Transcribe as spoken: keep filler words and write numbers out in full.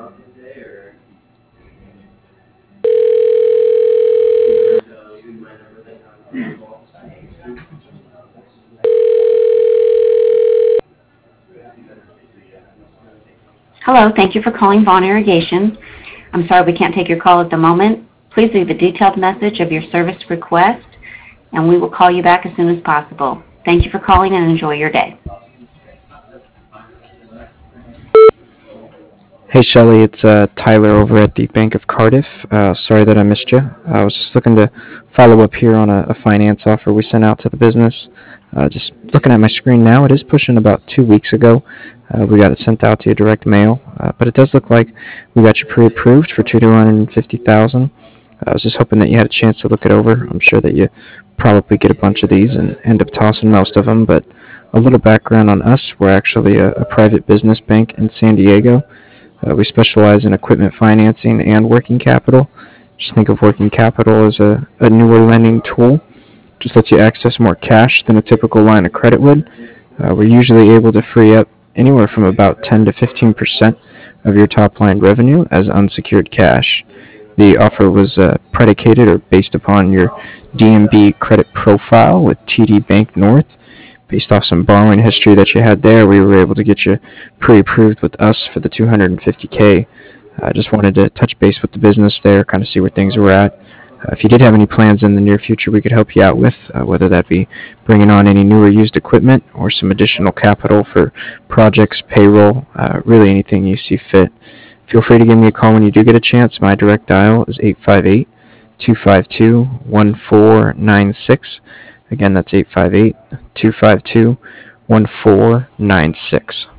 Hello, thank you for calling Vaughn Irrigation. I'm sorry we can't take your call at the moment. Please leave a detailed message of your service request, and we will call you back as soon as possible. Thank you for calling and enjoy your day. Hey Shelly, it's uh, Tyler over at the Bank of Cardiff. Uh, sorry that I missed you. I was just looking to follow up here on a, a finance offer we sent out to the business. Uh, just looking at my screen now, it is pushing about two weeks ago. Uh, we got it sent out to you direct mail, uh, but it does look like we got you pre-approved for two hundred fifty thousand dollars. I was just hoping that you had a chance to look it over. I'm sure that you probably get a bunch of these and end up tossing most of them, but a little background on us. We're actually a, a private business bank in San Diego. Uh, we specialize in equipment financing and working capital. Just think of working capital as a, a newer lending tool. Just lets you access more cash than a typical line of credit would. Uh, we're usually able to free up anywhere from about ten to fifteen percent of your top line revenue as unsecured cash. The offer was uh, predicated or based upon your D M B credit profile with T D Bank North. Based off some borrowing history that you had there, we were able to get you pre-approved with us for the two hundred fifty K. I just wanted to touch base with the business there, kind of see where things were at. Uh, if you did have any plans in the near future we could help you out with, uh, whether that be bringing on any newer used equipment or some additional capital for projects, payroll, uh, really anything you see fit. Feel free to give me a call when you do get a chance. My direct dial is eight five eight, two five two, one four nine six. Again, that's eight five eight, two five two, one four nine six.